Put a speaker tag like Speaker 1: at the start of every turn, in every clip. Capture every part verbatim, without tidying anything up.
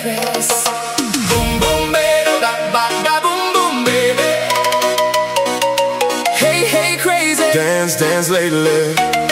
Speaker 1: press. Boom boom baby, da ba da boom boom baby. Hey hey crazy,
Speaker 2: Dance, dance lately.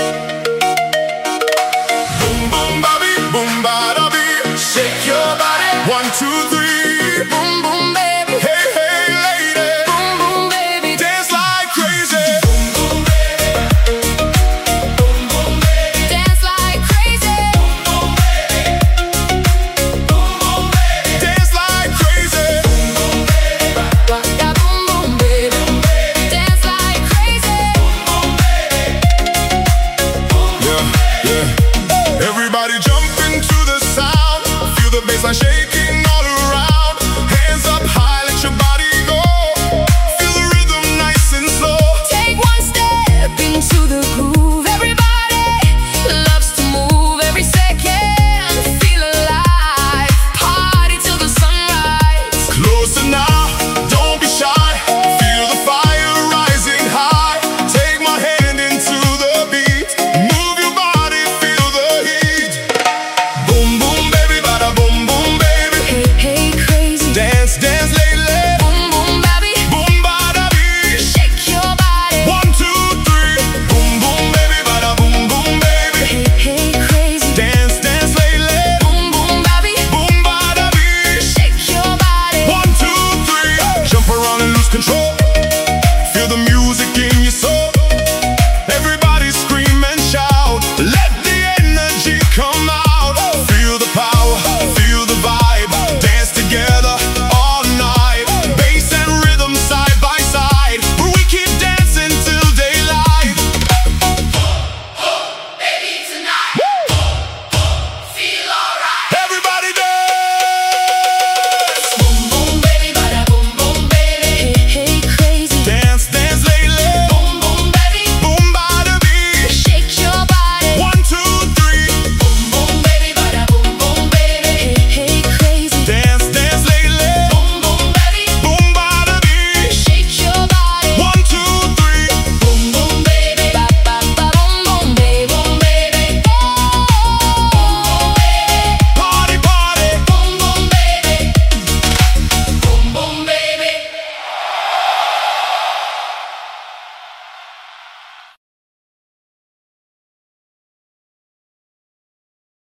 Speaker 2: Boom boom bobby, boom ba da bee.
Speaker 1: shake your body.
Speaker 2: One, two, three.
Speaker 1: Boom boom baby,
Speaker 2: Hey, hey, lady.
Speaker 1: boom boom baby.
Speaker 2: Dance like crazy.
Speaker 1: Boom boom baby, boom boom baby. Dance like crazy. Boom boom baby, boom boom baby.
Speaker 2: Dance like crazy.
Speaker 1: Boom boom baby, ba da boom boom baby. Dance like crazy. Boom boom baby,
Speaker 2: Yeah, yeah. Everybody jump into the sound. Feel the bassline shaking all around. Hands up high, let your body go. Feel the rhythm nice and slow.
Speaker 1: take one step into the groove. Everybody loves to move every second. Feel alive, party till the sunrise.
Speaker 2: Closer now, don't be shy. Feel the fire rising high. Take my hand into the beat. Move your body, feel the heat. Boom boom baby, bada boom boom baby.
Speaker 1: Hey hey crazy,
Speaker 2: Dance, dance lately.
Speaker 1: boom boom baby.
Speaker 2: Boom bada bee.
Speaker 1: Shake your body.
Speaker 2: One, two, three. Boom boom baby, bada boom boom baby.
Speaker 1: Hey hey crazy,
Speaker 2: Dance, dance lately.
Speaker 1: boom boom baby.
Speaker 2: Boom bada bee.
Speaker 1: Shake your body.
Speaker 2: One, two, three. Jump around and lose control.